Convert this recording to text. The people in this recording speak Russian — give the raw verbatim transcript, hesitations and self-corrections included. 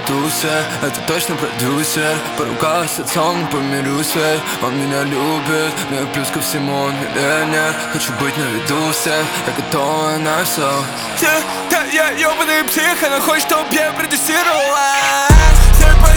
тусе, это точно продюсер. Поругалась с отцом, не помирюсь, эй. Он меня любит, но я плюс ко всему он миллионер. Хочу быть на виду всех, я готова на все. Да, да, я ёбаный псих, она хочет, чтоб я продюсировала. Все